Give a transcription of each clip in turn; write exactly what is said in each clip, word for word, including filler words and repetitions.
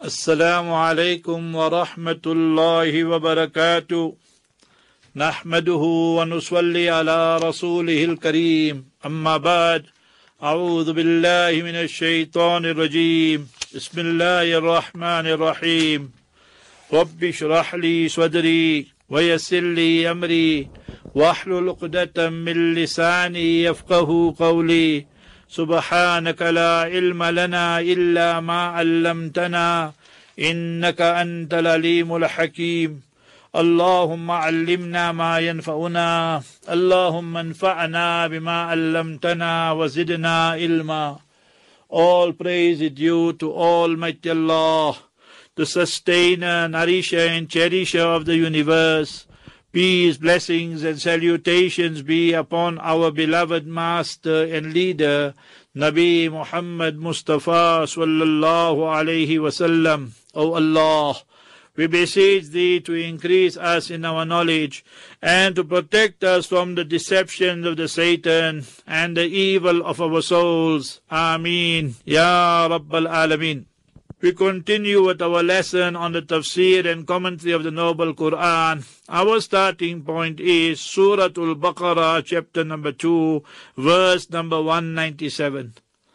السلام عليكم ورحمة الله وبركاته نحمده ونصلي على رسوله الكريم أما بعد أعوذ بالله من الشيطان الرجيم بسم الله الرحمن الرحيم رب اشرح لي صدري ويسر لي أمري واحلل عقدة من لساني يفقه قولي سبحانك لا علم لنا إلا ما علمتنا إنك أنت العليم الحكيم اللهم علمنا ما ينفعنا اللهم انفعنا بما علمتنا وزدنا علما. All praise is due to Almighty Allah, the sustainer, nourisher and cherisher of the universe. Peace, blessings and salutations be upon our beloved master and leader, Nabi Muhammad Mustafa sallallahu alayhi wasallam. O Allah, we beseech Thee to increase us in our knowledge and to protect us from the deceptions of the Satan and the evil of our souls. Ameen. Ya Rabbal Alameen. We continue with our lesson on the tafsir and commentary of the Noble Quran. Our starting point is Surah Al-Baqarah, chapter number two, verse number one ninety-seven.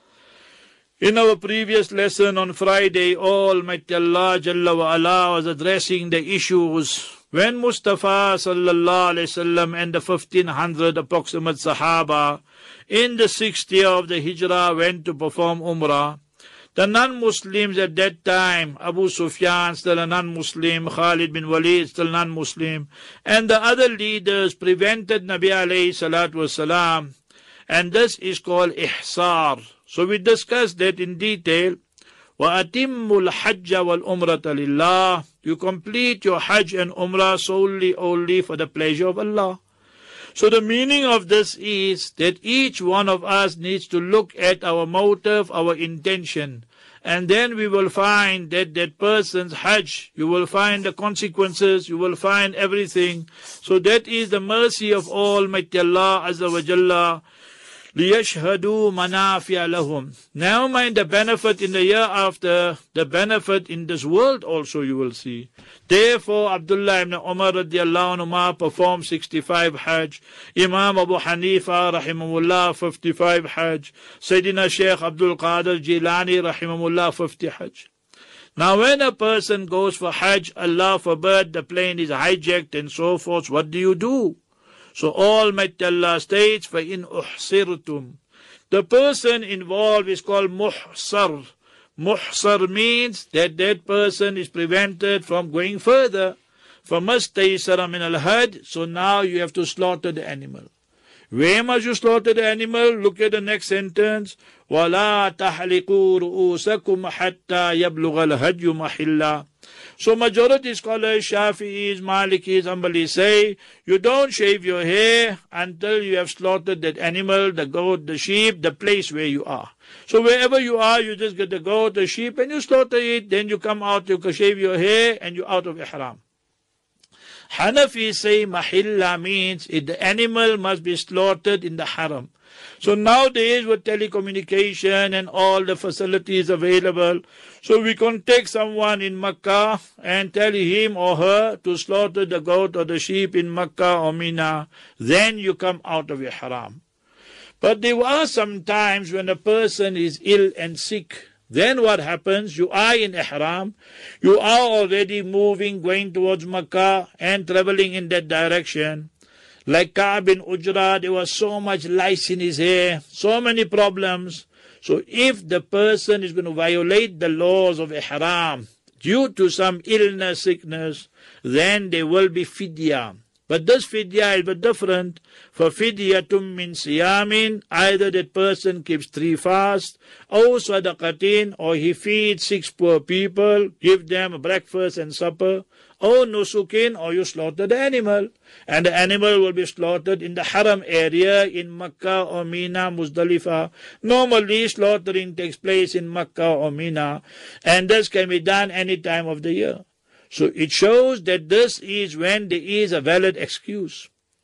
In our previous lesson on Friday, Almighty Allah Jalla wa Ala was addressing the issues when Mustafa sallallahu alayhi wasallam and the fifteen hundred approximate Sahaba in the sixth year of the Hijrah went to perform Umrah. The non-Muslims at that time, Abu Sufyan still a non-Muslim, Khalid bin Walid still non-Muslim, and the other leaders prevented Nabi alayhi salatu wasalam, and this is called ihsar. So we discussed that in detail. وَأَتِمُّ الْحَجَّ وَالْأُمْرَةَ لِلَّهِ. You complete your Hajj and Umrah solely only for the pleasure of Allah. So the meaning of this is that each one of us needs to look at our motive, our intention. And then we will find that that person's Hajj, you will find the consequences, you will find everything. So that is the mercy of Almighty Allah Azza wa Jalla. لِيَشْهَدُوا مَنَافِعَ لَهُمْ. Now mind the benefit in the year after, the benefit in this world also you will see. Therefore, Abdullah ibn Umar radiallahu anhu performed sixty-five Hajj. Imam Abu Hanifa rahimahullah fifty-five Hajj. Sayyidina Shaykh Abdul Qadir Jilani rahimahullah fifty Hajj. Now when a person goes for Hajj, Allah forbid, the plane is hijacked and so forth, what do you do? So Almighty Allah states, فَإِنْ أُحْصِرْتُمْ. The person involved is called muhsar. Muhsar means that that person is prevented from going further. فَمَسْتَيْسَرَ مِنَ الْهَدْ. So now you have to slaughter the animal. Where must you slaughter the animal? Look at the next sentence. وَلَا تَحْلِقُوا رُؤُوسَكُمْ حَتَّى يَبْلُغَ الْهَدْيُ مَحِلًّا. So majority scholars, Shafi'is, Malikis, Hanbalis say, you don't shave your hair until you have slaughtered that animal, the goat, the sheep, the place where you are. So wherever you are, you just get the goat, the sheep, and you slaughter it, then you come out, you can shave your hair, and you're out of ihram. Hanafis say mahilla means it, the animal must be slaughtered in the haram. So nowadays with telecommunication and all the facilities available, so we can take someone in Makkah and tell him or her to slaughter the goat or the sheep in Makkah or Mina. Then you come out of your haram. But there are some times when a person is ill and sick. Then what happens? You are in ihram, you are already moving, going towards Makkah and traveling in that direction. Like Ka'b bin Ujra, there was so much lice in his hair, so many problems. So if the person is going to violate the laws of ihram due to some illness, sickness, then there will be fidya. But this fidya is different. For fidyatum min siyamin, either that person keeps three fasts, or sadaqatin, or he feeds six poor people, give them breakfast and supper, or nusukin, or you slaughter the animal. And the animal will be slaughtered in the haram area in Makkah or Mina, Muzdalifah. Normally slaughtering takes place in Makkah or Mina, and this can be done any time of the year. So it shows that this is when there is a valid excuse.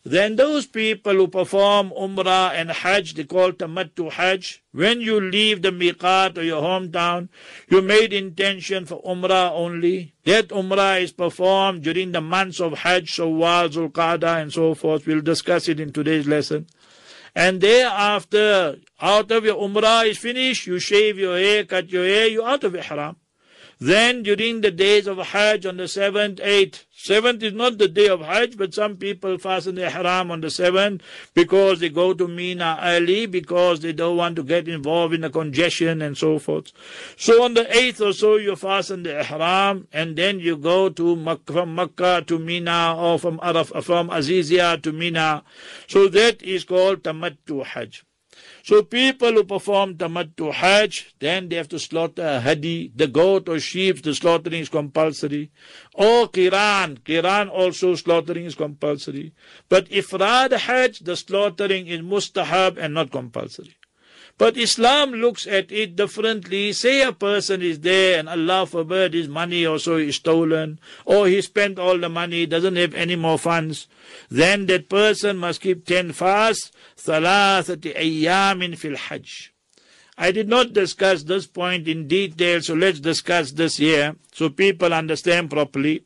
Then those people who perform Umrah and Hajj, they call Tamattu Hajj. When you leave the miqat or your hometown, you made intention for Umrah only. That Umrah is performed during the months of Hajj, Shawwal, Zulqa'dah and so forth. We'll discuss it in today's lesson. And thereafter, out of your Umrah is finished, you shave your hair, cut your hair, you're out of Ihram. Then during the days of Hajj on the seventh, eighth, seventh is not the day of Hajj, but some people fasten the Ihram on the seventh because they go to Mina early because they don't want to get involved in the congestion and so forth. So on the eighth or so you fasten the Ihram and then you go to Makkah, from Makkah to Mina or from Araf, from Azizia to Mina. So that is called Tamattu Hajj. So people who perform Tamattu Hajj, then they have to slaughter a hadi, the goat or sheep, the slaughtering is compulsory. Or Qiran, Qiran also slaughtering is compulsory. But Ifrad Hajj, the slaughtering is mustahab and not compulsory. But Islam looks at it differently. Say a person is there and Allah forbid his money also is stolen, or he spent all the money, doesn't have any more funds. Then that person must keep ten fasts, thalathati ayyamin fil hajj. I did not discuss this point in detail, so let's discuss this here so people understand properly.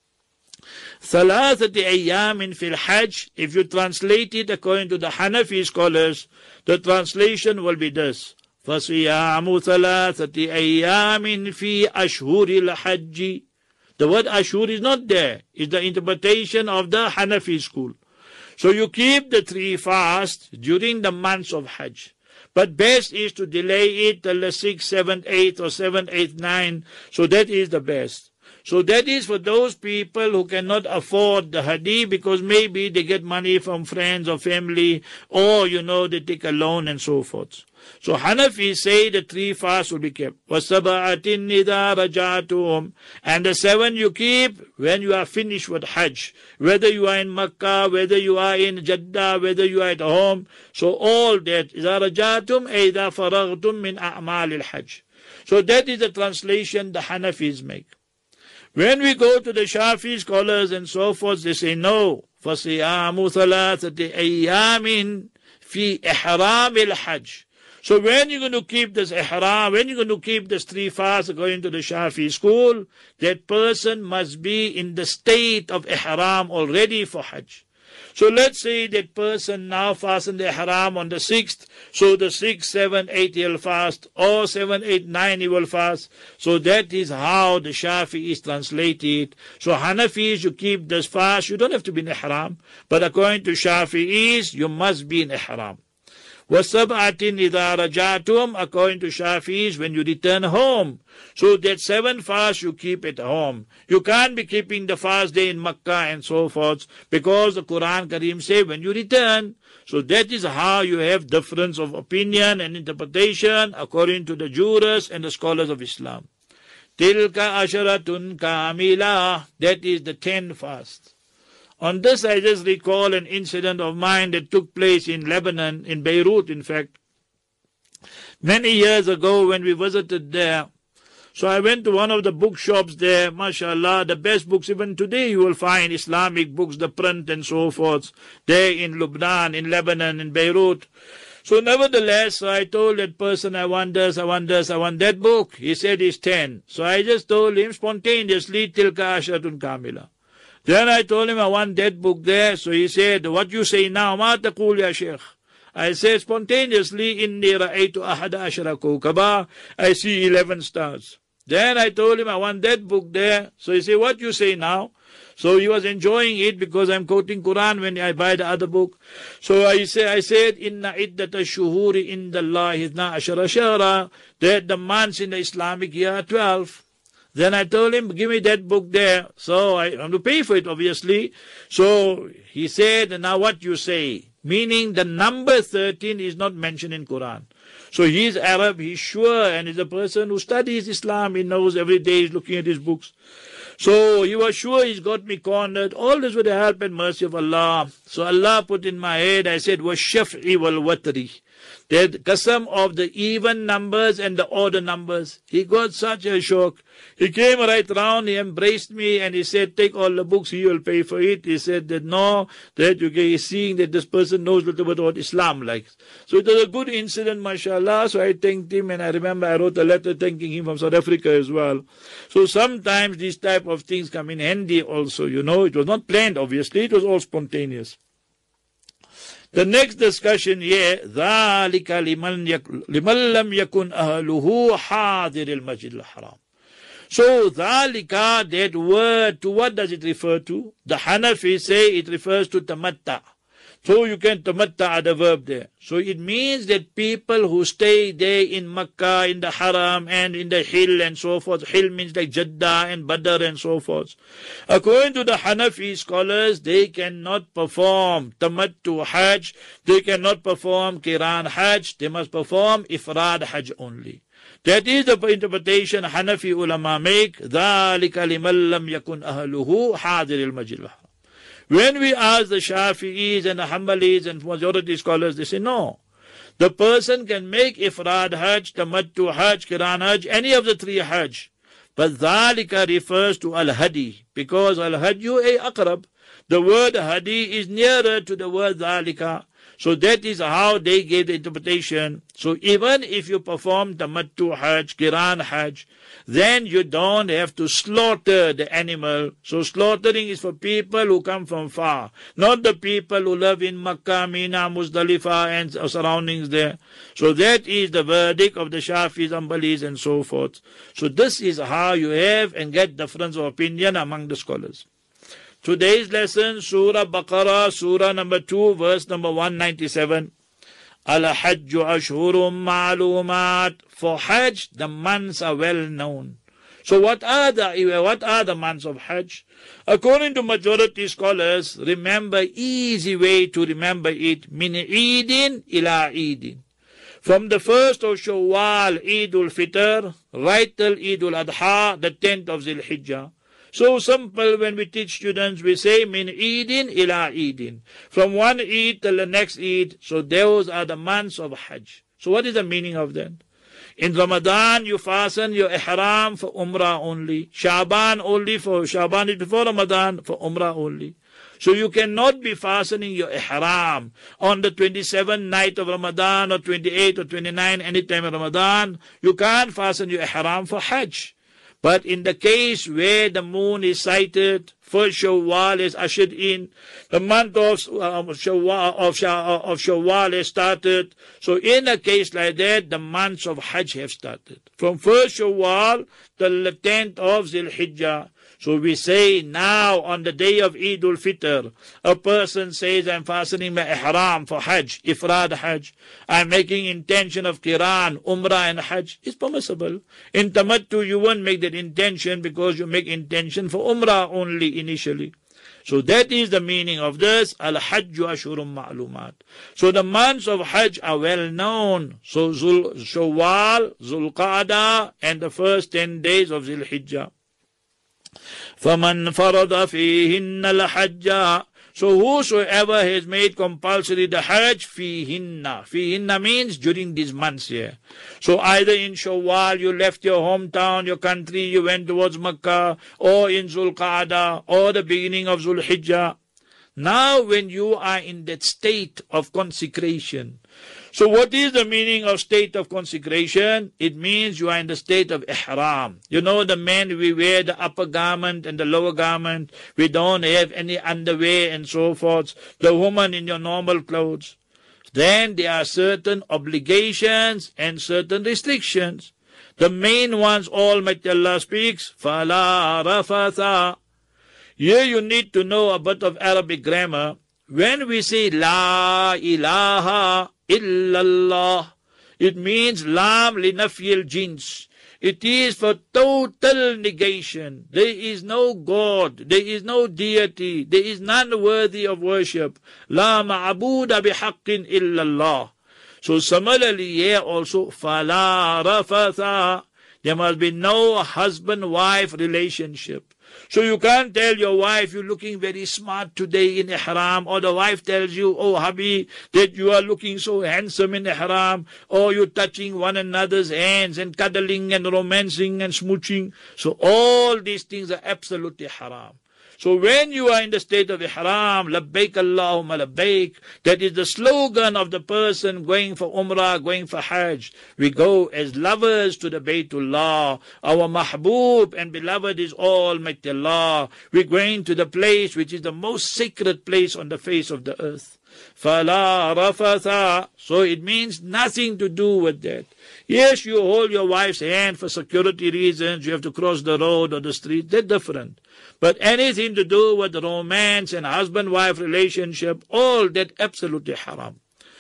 Thalathati ayyamin fil hajj, if you translate it according to the Hanafi scholars, the translation will be this. فَصِيَامُ ثَلَاثَةِ أَيَّامٍ فِي أَشْهُرِ الْحَجِّ. The word ashur is not there. It's the interpretation of the Hanafi school. So you keep the three fasts during the months of Hajj. But best is to delay it till the sixth, seventh, eighth or seventh, eighth, ninth. So that is the best. So that is for those people who cannot afford the hadi because maybe they get money from friends or family or, you know, they take a loan and so forth. So Hanafi say the three fasts will be kept. وَسَبَعَةٍ إِذَا رَجَعْتُمْ. And the seven you keep when you are finished with Hajj. Whether you are in Makkah, whether you are in Jeddah, whether you are at home. So all that. إِذَا رَجَعْتُمْ إِذَا فَرَغْتُمْ مِنْ أَعْمَالِ الْحَجِّ. So that is the translation the Hanafis make. When we go to the Shafi scholars and so forth, they say no. فَصِيَامُ ثَلَاثَةِ أَيَّامٍ فِي إِحْرَامِ الْحَجِّ. So when you're going to keep this ihram, when you're going to keep this three fasts according to the Shafi school, that person must be in the state of ihram already for Hajj. So let's say that person now fasten the ihram on the sixth, so the sixth, seventh, eighth he will fast, or seven, eight, nine he will fast. So that is how the Shafi is translated. So Hanafis, you keep this fast, you don't have to be in ihram, but according to Shafi'is, you must be in ihram. وَسَبْعَةٍ إِذَا رَجَعْتُمْ. According to Shafi'is, when you return home. So that seven fasts you keep at home. You can't be keeping the fast day in Makkah and so forth, because the Quran Kareem say when you return. So that is how you have difference of opinion and interpretation according to the jurists and the scholars of Islam. تِلْكَ عَشَرَةٌ كَامِلَةٌ. That is the ten fasts. On this, I just recall an incident of mine that took place in Lebanon, in Beirut, in fact, many years ago when we visited there. So I went to one of the bookshops there, mashallah, the best books, even today you will find Islamic books, the print and so forth, there in Lebanon, in Lebanon, in Beirut. So nevertheless, I told that person, I want this, I want this, I want that book. He said it's ten. So I just told him spontaneously, Tilka Asharatun Kamila. Then I told him I want that book there. So he said, what you say now? Ma taqul ya Sheikh. I said spontaneously, Inni ra'aytu ahada ashara kawkaba. I see eleven stars. Then I told him I want that book there. So he said, what you say now? So he was enjoying it because I'm quoting Quran when I buy the other book. So I say, I said, Inna iddata shuhuri inda Allah idna ashara shahra. That the months in the Islamic year are twelve. Then I told him, give me that book there. So I have to pay for it, obviously. So he said, now what you say? Meaning the number thirteen is not mentioned in Quran. So he's Arab, he's sure, and he's a person who studies Islam. He knows every day he's looking at his books. So he was sure he's got me cornered. All this with the help and mercy of Allah. So Allah put in my head, I said, وَالشَّفْعِ وَالْوَتْرِ. That qasam of the even numbers and the odd numbers. He got such a shock. He came right round, he embraced me and he said, take all the books, he will pay for it. He said that no, that you can seeing that this person knows a little bit about Islam like. So it was a good incident, mashallah. So I thanked him, and I remember I wrote a letter thanking him from South Africa as well. So sometimes these type of things come in handy also, you know. It was not planned, obviously, it was all spontaneous. The next discussion here, ذَلِكَ لِمَنْ لَمْ يَكُنْ أَهْلُهُ حَاضِرِ الْمَسْجِدِ الْحَرَامِ. So, ذَلِكَ, that word, to what does it refer to? The Hanafi say it refers to tamatta. So you can tamatta the verb there. So it means that people who stay there in Makkah, in the Haram and in the Hill and so forth. Hill means like Jeddah and Badr and so forth. According to the Hanafi scholars, they cannot perform tamattu Hajj. They cannot perform Qiran Hajj. They must perform Ifrad Hajj only. That is the interpretation Hanafi ulama make. ذَلِكَ لِمَنْ لَمْ يَكُنْ أَهْلُهُ حَاضِرِ الْمَسْجِدِ الْحَرَامِ. When we ask the Shafi'is and the Hanbalis and majority scholars, they say no. The person can make Ifrad Hajj, Tamattu Hajj, Qiran Hajj, any of the three Hajj. But Dhalika refers to Al-Hadi, because Al-Hajju a Aqrab. The word Hadi is nearer to the word Dhalika. So that is how they gave the interpretation. So even if you perform Tamattu Hajj, Qiran Hajj, then you don't have to slaughter the animal. So slaughtering is for people who come from far, not the people who live in Makkah, Mina, Muzdalifah and surroundings there. So that is the verdict of the Shafis, Hanbalis and so forth. So this is how you have and get difference of opinion among the scholars. Today's lesson, Surah Baqarah, Surah number two, verse number one ninety-seven. Al-Hajju Ashhurum Ma'lumat. For Hajj, the months are well known. So what are the what are the months of Hajj? According to majority scholars, remember, easy way to remember it, min Eidin ila Eidin. From the first of Shawwal, Eidul Fitr, right till Eidul Adha, the tenth of Zil Hijjah. So simple, when we teach students, we say min Eidin ila Eidin. From one Eid till the next Eid. So those are the months of Hajj. So what is the meaning of that? In Ramadan, you fasten your ihram for Umrah only. Shaban only for, Shaban is before Ramadan, for Umrah only. So you cannot be fastening your ihram on the twenty-seventh night of Ramadan or twenty-eighth or twenty-ninth, any time of Ramadan. You can't fasten your ihram for Hajj. But in the case where the moon is sighted, first Shawwal is ushered in, the month of, uh, Shawwal, of, of Shawwal has started. So in a case like that, the months of Hajj have started. From first Shawwal till the tenth of Zil Hijjah. So we say now on the day of Eidul Fitr, a person says, I'm fastening my ihram for Hajj, Ifrad Hajj. I'm making intention of Qiran, Umrah and Hajj. It's permissible. In Tamattu, you won't make that intention because you make intention for Umrah only initially. So that is the meaning of this, Al-Hajju Ashhurum Ma'lumat. So the months of Hajj are well known. So Zul, Shawwal, Zulqa'dah, and the first ten days of Zil Hijjah. فَمَنْ فَرَضَ فِيهِنَّ الْحَجَّ. So whosoever has made compulsory the Hajj, fihinna. Fihinna means during these months here. So either in Shawwal you left your hometown, your country, you went towards Makkah, or in Zulqa'dah, or the beginning of Zulhijjah. Now when you are in that state of consecration. So what is the meaning of state of consecration? It means you are in the state of ihram. You know, the men, we wear the upper garment and the lower garment. We don't have any underwear and so forth. The woman in your normal clothes. Then there are certain obligations and certain restrictions. The main ones, Almighty Allah speaks, فَلَا رَفَثَ. Here you need to know a bit of Arabic grammar. When we say La ilaha illallah, it means Lam linafyil jins. It is for total negation. There is no God. There is no deity. There is none worthy of worship. La ma'abuda bihaqqin illallah. So similarly here also, Fala rafatha. There must be no husband-wife relationship. So you can't tell your wife, you're looking very smart today in ihram, or the wife tells you, oh hubby, that you are looking so handsome in ihram, or you're touching one another's hands and cuddling and romancing and smooching. So all these things are absolutely haram. So when you are in the state of ihram, labbaik Allahumma labbaik, that is the slogan of the person going for umrah, going for hajj. We go as lovers to the Baytullah. Our mahbub and beloved is Almighty Allah. We're going to the place which is the most sacred place on the face of the earth. Fala rafatha. So it means nothing to do with that. Yes, you hold your wife's hand for security reasons, you have to cross the road or the street, that's different. But anything to do with romance and husband-wife relationship, all that absolutely haram.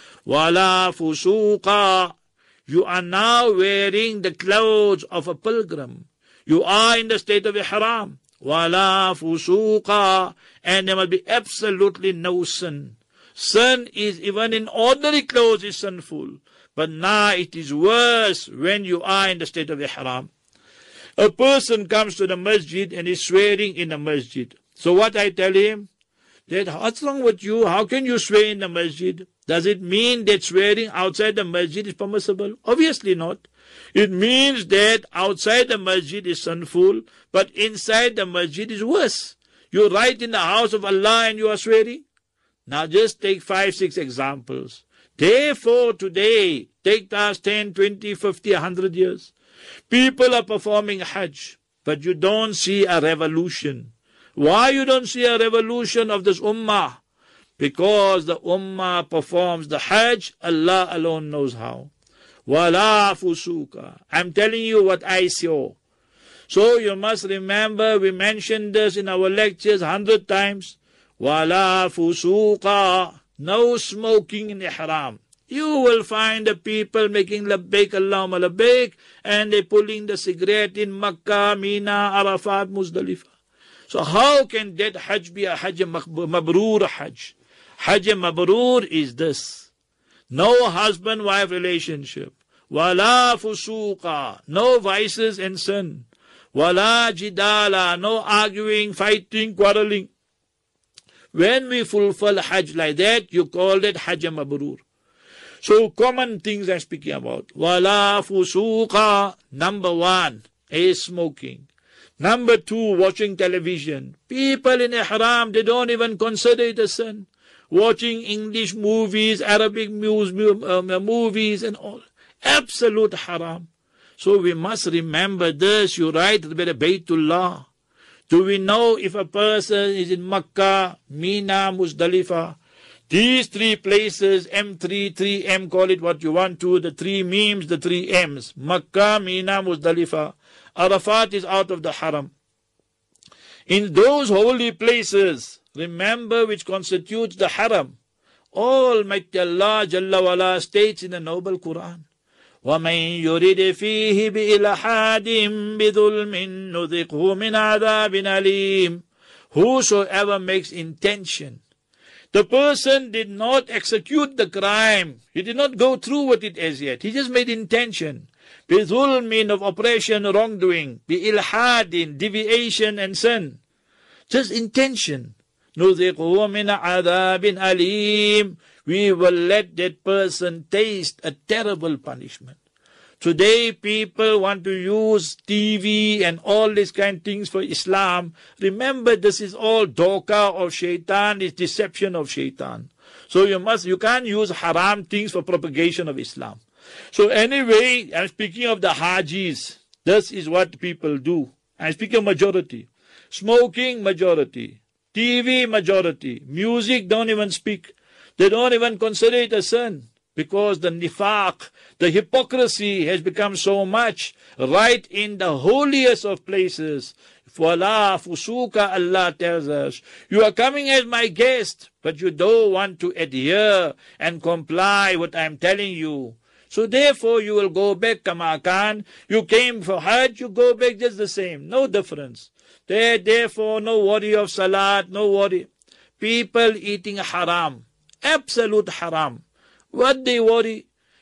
Wala fusuqa. You are now wearing the clothes of a pilgrim. You are in the state of ihram. Wala fusuqa. And there must be absolutely no sin. Sin is, even in ordinary clothes, is sinful. But now it is worse when you are in the state of ihram. A person comes to the masjid and is swearing in the masjid. So what I tell him? That what's wrong with you? How can you swear in the masjid? Does it mean that swearing outside the masjid is permissible? Obviously not. It means that outside the masjid is sinful, but inside the masjid is worse. You're right in the house of Allah and you are swearing. Now just take five, six examples. Therefore today, take us ten, twenty, fifty, one hundred years. People are performing Hajj, but you don't see a revolution. Why you don't see a revolution of this ummah? Because the ummah performs the Hajj, Allah alone knows how. Wala fusuka. I'm telling you what I saw. So you must remember, we mentioned this in our lectures a hundred times. Wala fusuqa. No smoking in ihram. You will find the people making labbaik Allahumma labbaik, and they pulling the cigarette in Makkah, Mina, Arafat, Muzdalifah. So how can that Hajj be a Hajj Mabrur Hajj? Hajj Mabrur is this. No husband-wife relationship. Wala fusuqa. No vices and sin. Wala jidala. No arguing, fighting, quarreling. When we fulfill Hajj like that, you call it Hajj Mabrur. So common things I'm speaking about. Wala fusuqa. Number one is smoking. Number two, watching television. People in ihram, they don't even consider it a sin. Watching English movies, Arabic movies and all. Absolute haram. So we must remember this. You write about the Baytullah. Do we know if a person is in Makkah, Mina, Muzdalifah? These three places, M three, three M, call it what you want to, the three memes, the three M's. Makkah, Mina, Muzdalifah. Arafat is out of the haram. In those holy places, remember which constitutes the haram. Almighty Allah Jalla wala states in the noble Quran, وَمَنْ يُرِدْ فِيهِ بِإِلْحَادٍ بِظُلْمٍ نُذِقْهُ مِنْ عَذَابٍ أَلِيمٍ. Whosoever makes intention. The person did not execute the crime. He did not go through with it as yet. He just made intention. بِظُلْمٍ of oppression, wrongdoing. بِإِلْحَادٍ deviation and sin. Just intention. نُذِقْهُ مِنْ عَذَابٍ أَلِيمٍ. We will let that person taste a terrible punishment. Today people want to use T V and all these kind of things for Islam. Remember, this is all doka of shaitan, it's deception of shaitan. So you must, you can't use haram things for propagation of Islam. So anyway, I'm speaking of the Hajis. This is what people do. I'm speaking of majority. Smoking, majority. T V, majority. Music, don't even speak. They don't even consider it a sin. Because the nifaq, the hypocrisy has become so much right in the holiest of places. Wala fusuka, Allah tells us. You are coming as my guest, but you don't want to adhere and comply what I'm telling you. So therefore you will go back kamakan. You came for Hajj, you go back just the same. No difference. There, therefore no worry of salat, no worry. People eating haram. Absolute haram. What they worry?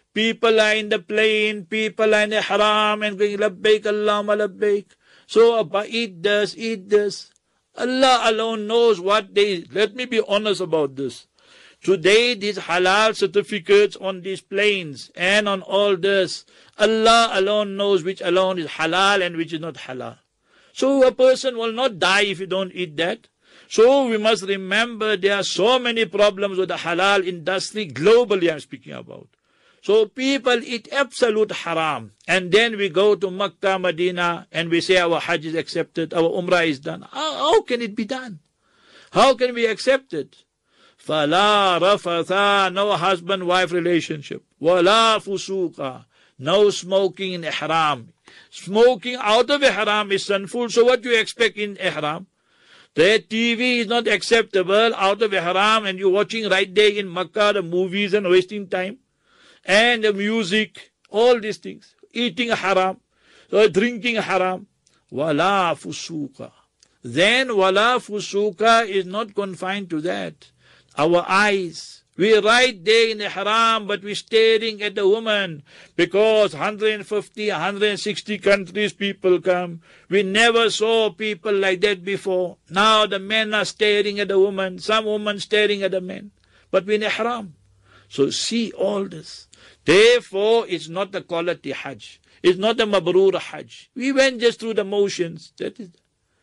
People are in the plane, people are in the haram and going, labbaik Allahumma labbaik. So, Abba, eat this, eat this. Allah alone knows what they, let me be honest about this. Today, these halal certificates on these planes and on all this, Allah alone knows which alone is halal and which is not halal. So a person will not die if you don't eat that. So we must remember there are so many problems with the halal industry globally I'm speaking about. So people eat absolute haram. And then we go to Makkah, Medina, and we say our Hajj is accepted, our Umrah is done. How, how can it be done? How can we accept it? Fala rafatha, no husband-wife relationship. Wala fusuqa, no smoking in ihram. Smoking out of ihram is sinful, so what do you expect in ihram? The T V is not acceptable out of ihram, and you're watching right there in Makkah the movies and wasting time. And the music, all these things. Eating haram, so drinking haram. Wala fusuqa. Then wala fusuqa is not confined to that. Our eyes, we're right there in the haram, but we're staring at the woman because one hundred fifty, one hundred sixty countries people come. We never saw people like that before. Now the men are staring at the woman, some women staring at the men, but we're in the haram. So see all this. Therefore, it's not a quality Hajj. It's not a Mabrur Hajj. We went just through the motions. That is.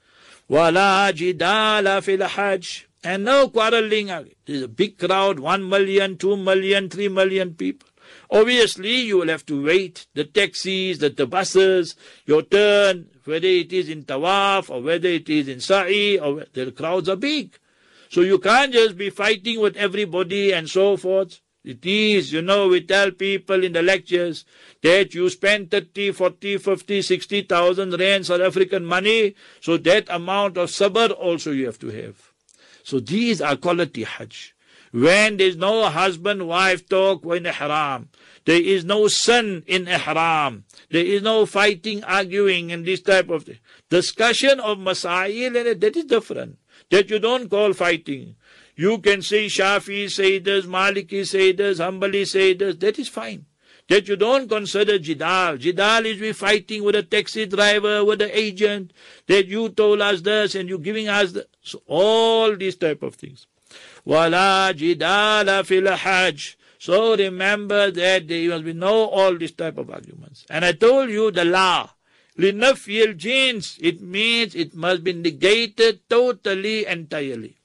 Wala jidala fil Hajj. And no quarreling. There's a big crowd, one million, two million, three million people. Obviously, you will have to wait. The taxis, the, the buses, your turn, whether it is in Tawaf or whether it is in Sa'i, or the crowds are big. So you can't just be fighting with everybody and so forth. It is, you know, we tell people in the lectures that you spend thirty, forty, fifty, sixty thousand rand South African money. So that amount of sabr also you have to have. So these are quality Hajj. When there is no husband-wife talk in ihram, there is no sin in ihram, there is no fighting, arguing, and this type of thing. Discussion of masail, that is different. That you don't call fighting. You can say Shafi say this, Maliki say this, Hanbali say this, that is fine. That you don't consider jidal. Jidal is we fighting with a taxi driver, with the agent, that you told us this and you giving us the, so all these type of things. Wala jidala fil hajj. So remember that there must be no all these type of arguments. And I told you the law. Linafil jins. It means it must be negated totally, entirely.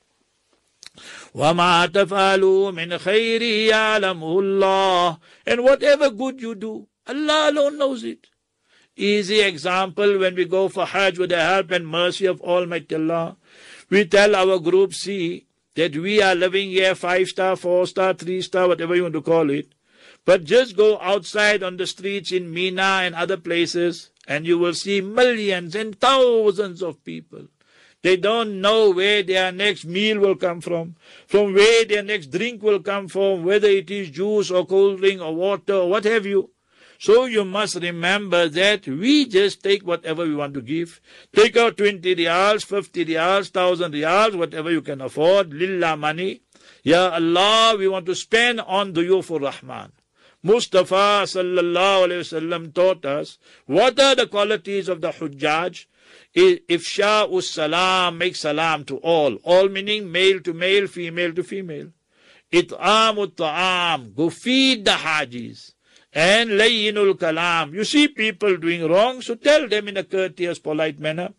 وَمَا تَفْعَلُوا مِنْ خَيْرِ يَعْلَمُهُ اللَّهُ. And whatever good you do, Allah alone knows it. Easy example, when we go for Hajj with the help and mercy of Almighty Allah, we tell our group C that we are living here five star, four star, three star, whatever you want to call it. But just go outside on the streets in Mina and other places and you will see millions and thousands of people. They don't know where their next meal will come from, from where their next drink will come from, whether it is juice or cold drink or water or what have you. So you must remember that we just take whatever we want to give. Take out twenty riyals, fifty riyals, thousand riyals, whatever you can afford, lillah money. Ya Allah, we want to spend on Duyufur Rahman. Mustafa sallallahu alayhi wasallam taught us what are the qualities of the Hujjaj. Ifsha'us salam, make salam to all. All meaning male to male, female to female. It'amut ta'am, go feed the Hajis. And layyinul kalam. You see people doing wrong, so tell them in a courteous, polite manner.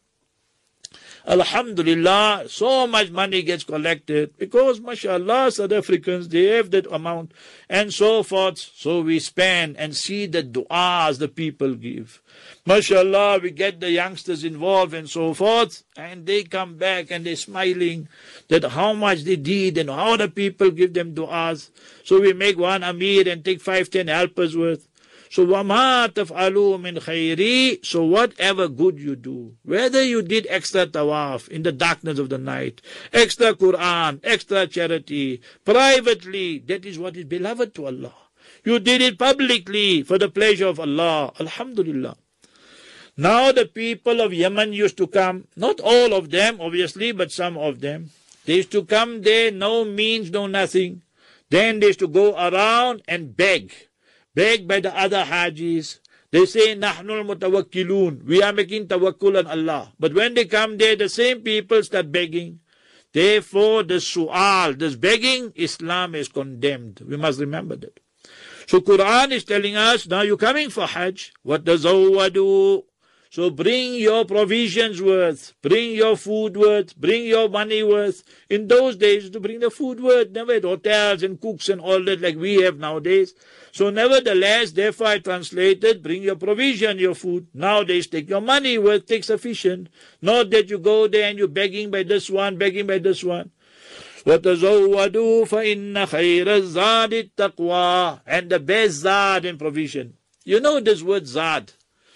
Alhamdulillah, so much money gets collected because, mashallah, South Africans, they have that amount and so forth. So we spend and see the du'as the people give. Mashallah, we get the youngsters involved and so forth, and they come back and they're smiling that how much they did and how the people give them du'as. So we make one amir and take five, ten helpers worth. So وَمَا تَفْعَلُوا مِنْ خَيْرِ. So whatever good you do, whether you did extra tawaf in the darkness of the night, extra Quran, extra charity, privately, that is what is beloved to Allah. You did it publicly for the pleasure of Allah. Alhamdulillah. Now the people of Yemen used to come, not all of them obviously, but some of them. They used to come there, no means, no nothing. Then they used to go around and beg. begged by the other Hajis. They say, Nahnul mutawakkilun. We are making tawakkul on Allah. But when they come there, the same people start begging. Therefore, the su'al, this begging, Islam is condemned. We must remember that. So Quran is telling us, now you're coming for Hajj. What does do? So bring your provisions worth, bring your food worth, bring your money worth. In those days, to bring the food worth, never had hotels and cooks and all that like we have nowadays. So nevertheless, therefore I translated, bring your provision, your food. Nowadays, take your money worth, take sufficient. Not that you go there and you're begging by this one, begging by this one. وَتَزَوَّدُوا فَإِنَّ خَيْرَ الزَّادِ التَّقْوَى. And the best zad in provision. You know this word zad.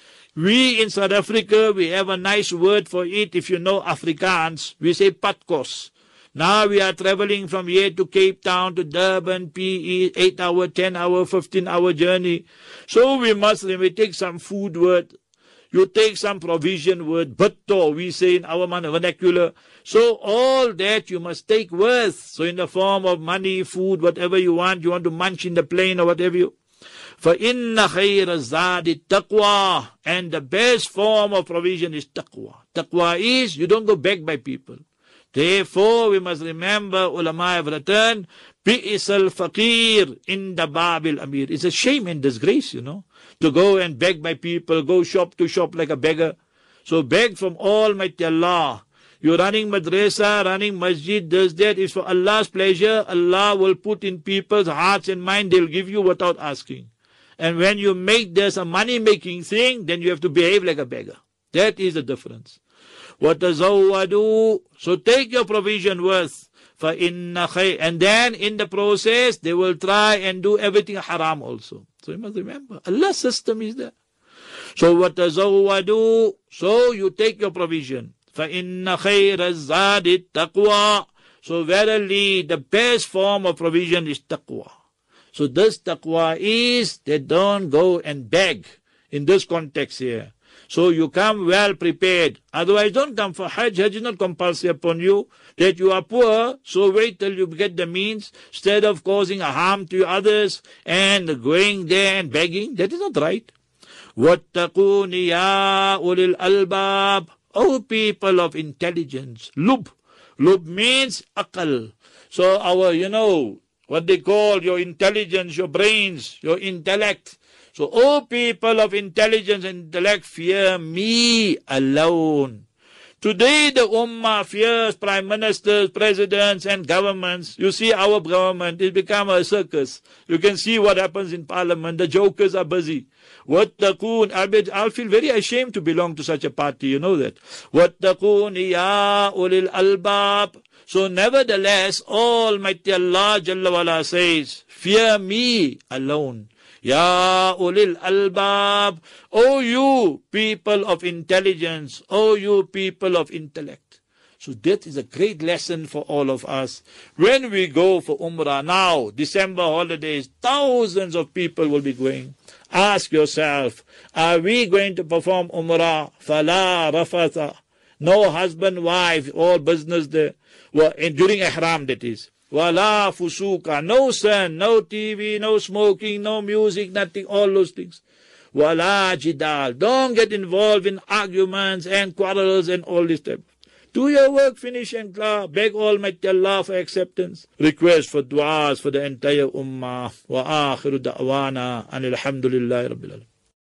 We in South Africa, we have a nice word for it. If you know Afrikaans, we say patkos. Now we are traveling from here to Cape Town to Durban, P E, eight hour, ten hour, fifteen hour journey. So we must, we take some food word. You take some provision word, butto, we say in our vernacular. So all that you must take worth. So in the form of money, food, whatever you want, you want to munch in the plane or whatever you. فَإِنَّ خَيْرَ الزَّادِ التَّقْوَى. And the best form of provision is taqwa. Taqwa is, you don't go beg by people. Therefore, we must remember, ulama have written, بِئِسَ الْفَقِيرِ إِنْدَ بَابِ الْأَمِيرِ. It's a shame and disgrace, you know, to go and beg by people, go shop to shop like a beggar. So beg from Almighty Allah. You're running madrasa, running masjid, this, that. It's for Allah's pleasure. Allah will put in people's hearts and mind, they'll give you without asking. And when you make this a money-making thing, then you have to behave like a beggar. That is the difference. وَتَزَوَّدُوا. So take your provision worth. فَإِنَّ خَيْرٍ. And then in the process, they will try and do everything haram also. So you must remember, Allah's system is there. So وَتَزَوَّدُوا. So you take your provision. فَإِنَّ خَيْرَ الزَّادِ التَّقْوَى. So verily, the best form of provision is taqwa. So this taqwa is that don't go and beg in this context here. So you come well prepared. Otherwise, don't come for Hajj. Hajj is not compulsory upon you. That you are poor, so wait till you get the means, instead of causing a harm to others and going there and begging. That is not right. وَاتَّقُونِ يَا أُولِي الْأَلْبَابِ. O people of intelligence. Lub. Lub means aqal. So our, you know, what they call your intelligence, your brains, your intellect. So, O people of intelligence and intellect, fear me alone. Today the Ummah fears prime ministers, presidents and governments. You see our government, it's become a circus. You can see what happens in parliament. The jokers are busy. وَاتَّقُونَ. I'll feel very ashamed to belong to such a party, you know that. وَاتَّقُونِ يَا أُولِي الْأَلْبَابِ. So nevertheless, Almighty Allah Jalla wala says, fear me alone. Ya ulil albab. O you people of intelligence. O you people of intellect. So that is a great lesson for all of us. When we go for Umrah now, December holidays, thousands of people will be going. Ask yourself, are we going to perform Umrah? Fala rafatha. No husband, wife, all business there. Well, during Ihram, that is. Wala fusuka. No sun, no T V, no smoking, no music, nothing, all those things. Wala jidal. Don't get involved in arguments and quarrels and all this stuff. Do your work, finish and clear. Beg Almighty Allah for acceptance. Request for du'as for the entire ummah. Wa akhiru da'wana anil hamdulillahi rabbil alamin.